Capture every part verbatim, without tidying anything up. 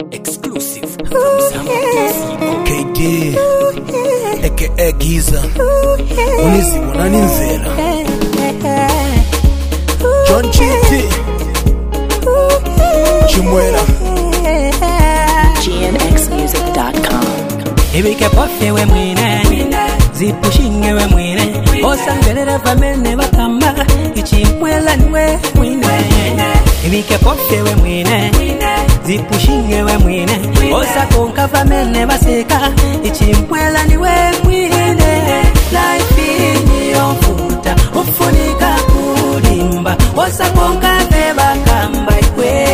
Exclusive from Sam K D aka Giza Unizibona nani mvela John Chiti Chimwela G N X music dot com. Ibike pofe we mwine Zipushinge we mwine Osangelere vamene wakamba Ichimwela niwe mwine Ibike pofe we mwine Zipushinge we mwine Osakonka vamene waseka Ichimwela niwe mwine Life ini yofuta Ufunika kulimba Osakonka veba kamba ikwe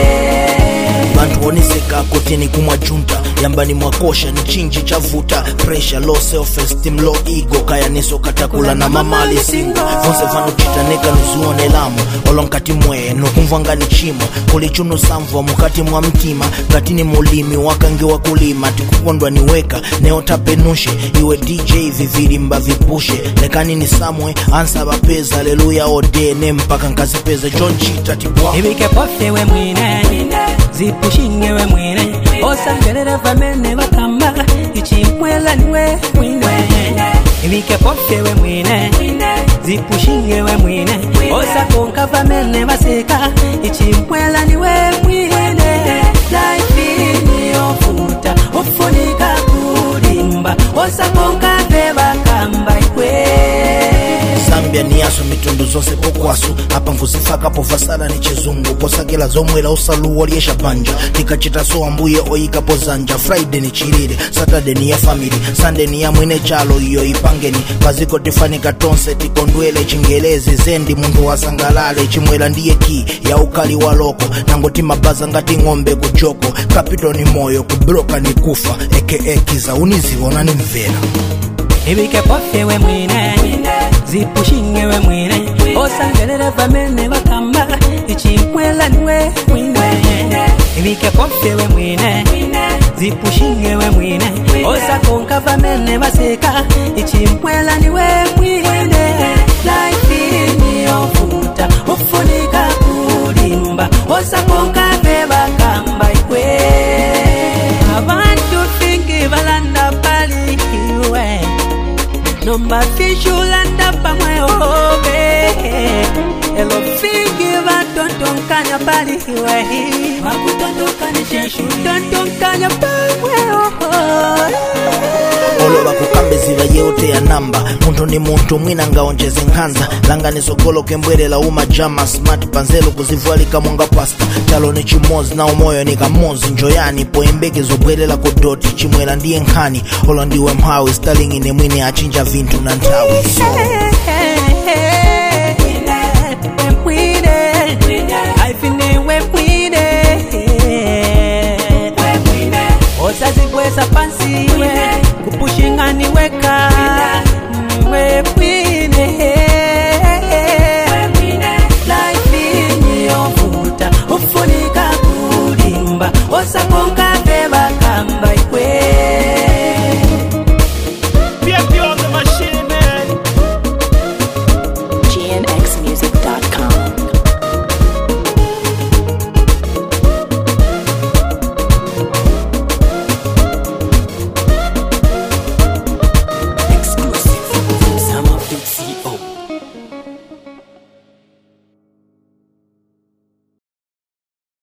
Bantu oniseka koteni kumwa junta Yambani mwakosha ni chinji chavuta Pressure, low self-esteem, low ego Kaya neso katakula na mamali singo Vonse vano chitaneka nuzuone lamu Olonkati mwe, nukumvanga ni chimo Kulichunu samvwa mukati mwa mtima Katini mulimi, wakangi wa kulima Tikukondwa niweka, neota penushe Iwe D J viviri mba vipushe Lekani ni samwe, ansa bapeza Aleluya ode, ne mpaka nkazipeza John Chita tibwa Ibike pofe we mwine Zipushinge we mwine Osangelere vamene wakamba Ichimwela niwe mwine Ibike pofe we mwine Zipushinge we mwine Osakonka vamene waseka Ichimwela niwe mwine Life ini yofuta Ufunika kulimba Osakonka veba kamba ikwe Zambia ni yaso mitundu zonse pokwasu Hapa mfusifaka pofasala ni chizungu Posakela zomwela usalu waliesha banja Tikachita so ambuye oika pozanja Friday ni chirire, Saturday ni ya family Sunday ni ya mwine chalo iyo ipangeni Paziko tifani katonse tikondwele Chingelezi zendi mundu wa sangalale Chimwela ndiye ki ya ukali waloko Nangoti mabaza ngati ngombe kuchoko Kapito ni moyo kubroka ni kufa Eke Giza unizibona ni mvela Ibike pofe we mwine Zipushinge we mwine Osangelere vamene wakamba Ichimwela niwe mwine Ibike pofe we mwine Zipushinge we mwine Osakonka vamene waseka Ichimwela niwe mwine Life ini yofuta Ufunika kulimba Osakonka veba kamba ikwe Abantu fingi valanda pali iwe Nomba fishulanda pamwe obe Elo fingi vatontonkanya pali iwe Wakutontonkanya sheshu Tontonkanya pamwe obe Oloba kukambe ziva yeote ya namba Muntu ni muntu mwina ngaonjeze nkanza Langa ni sokolo kembwele la uma jama Smart panzelo kuzivuali kamunga pasta Chalo ni chimozi na umoyo ni kamozi Njoyani poembeke zobwele la kodoti Chimwela ndiye nkani Olo ndiwe mhawi Starling ine mwine achinja vintu na ntawi So